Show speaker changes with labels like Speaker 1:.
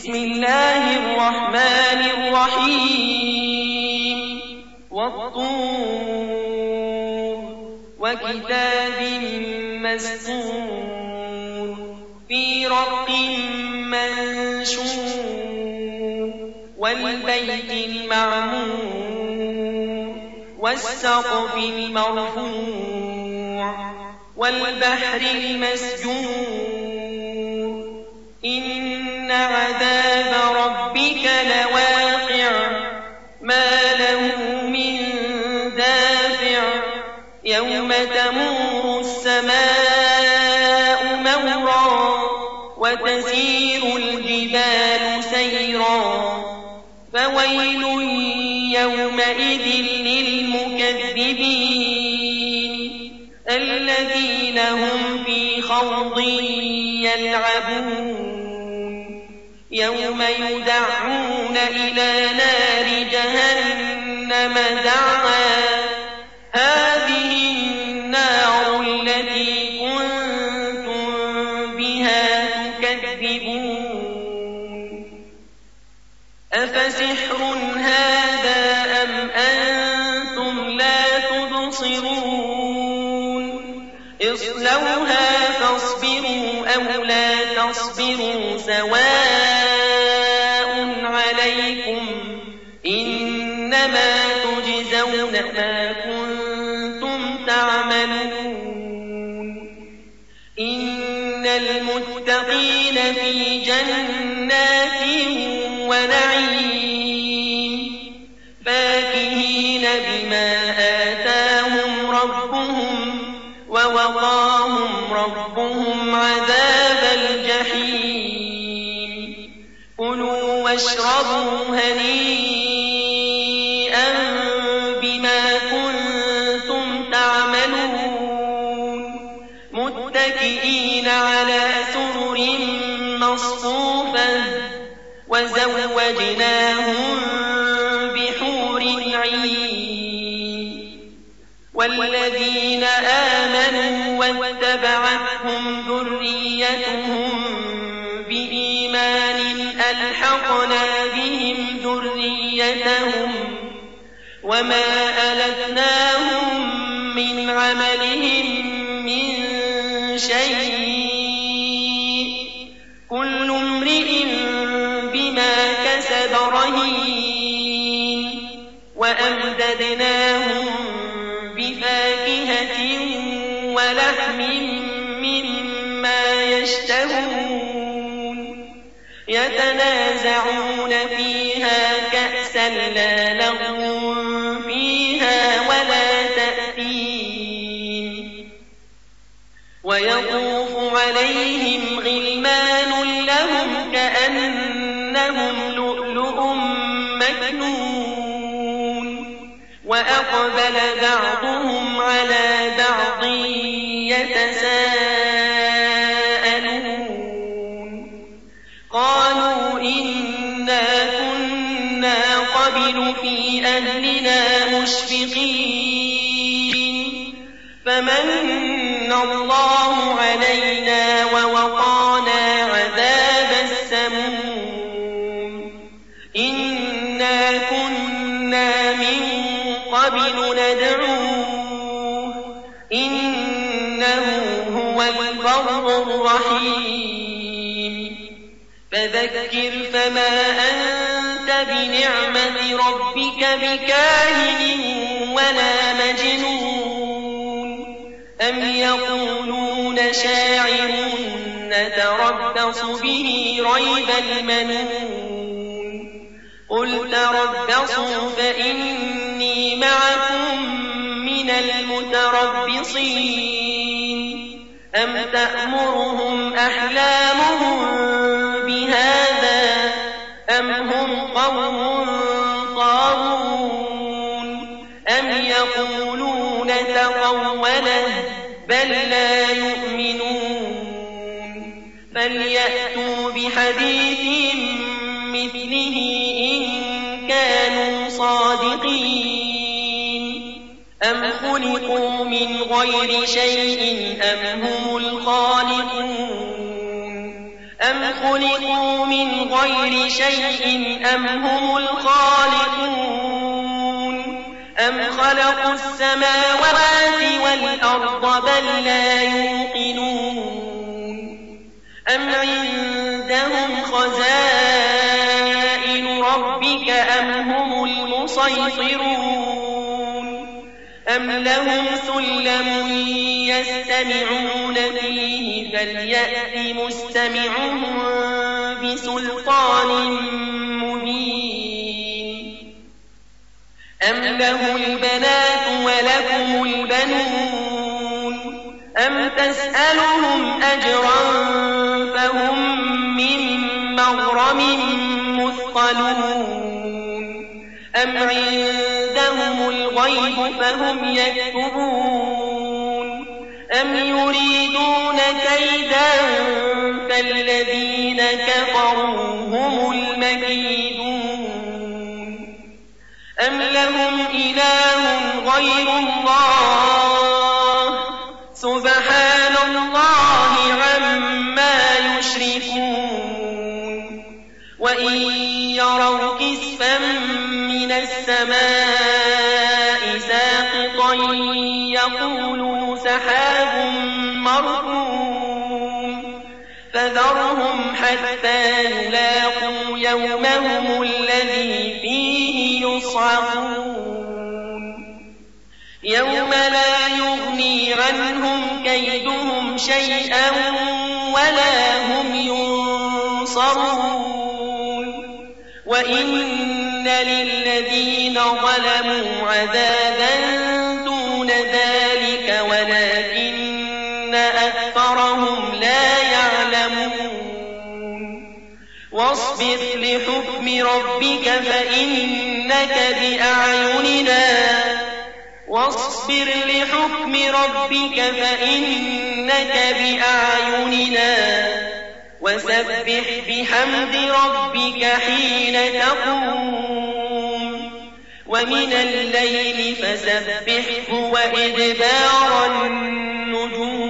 Speaker 1: بسم الله الرحمن الرحيم والطور وكتاب مسطور في رق منشور والبيت المعمور والسقف المرفوع والبحر المسجور إن عذاب ربك لواقع ما له من دافع يوم تمور السماء مورا وتسير الجبال سيرا فويل يومئذ للمكذبين الذين هم في خوض يلعبون يوم يدعون إلى نار جهنم دعا هذه النار التي كنتم بها تكذبون أفسحر هذا أم أنتم لا تبصرون اصلوها فاصبروا أو لا تصبروا سواء عليكم إنما تجزون ما كنتم تعملون إن المتقين في جنات ونعيم فاكهين بما آتاهم ربهم ووقاهم ربهم عذاب الجحيم كلوا واشربوا هنيئا بما كنتم تعملون متكئين على سرر مصفوفة وزوجناهم بحور عين والذين آمنوا واتبعتهم ذريتهم بإيمان ألحقنا بهم ذريتهم وما ألتناهم من عملهم من شيء كل امرئ بما كسب رهين وأمددناهم بفاكهة ولحم مما يشتهون يتنازعون فيها كأسا لا لغو فيها ولا تأثيم ويطوف عليهم غلمان لهم كأنهم لؤلؤ مكنون وأقبل بعضهم على بعض يتساءلون قالوا إنا كنا قبل في أهلنا مشفقين فمن الله علينا ووقانا عذاب السموم إنا كنا من قبل ندعوه إنه هو البر الرحيم فذكر فما أنت بنعمة ربك بكاهن ولا مجنون أم يقولون شاعر نتربص به ريب المنون قل تربصوا فإني معكم من المتربصين أم تأمرهم أحلامهم بهذا أم هم قوم طاغون أم يقولون تقوله بل لا يؤمنون فليأتوا بحديث مثله إن كانوا صادقين أم خلقوا من غير شيء أم هم الخالقون أم خلقوا من غير شيء أم هم الخالقون أم خلقوا السماوات والأرض بل لا يوقنون أم عندهم خزائن ربك أم هم المسيطرون أم لهم سلم يستمعون فيه فليأت مستمعهم بسلطان مبين أم له البنات ولكم البنون أم تسألهم أجرا فهم من مغرم مثقلون أم عندهم الغيب فهم يكتبون أم يريدون كيدا فالذين كفروا هم المكيدون أم لهم إله غير الله سبحان الله عما يشركون وإن يروا كسفا من السماء ساقطا يقولوا سحاب مركوم فذرهم حتى يلاقوا يومهم الذي فيه يصعقون يوم لا يغني عنهم كيدهم شيئا ولا هم ينصرون وإن للذين ظلموا عذابا دون ذلك ولكن أكثرهم لا يعلمون واصبر لحكم ربك فإنك بأعيننا وسبح بحمد ربك حين تقوم ومن الليل فسبحه وإدبار النجوم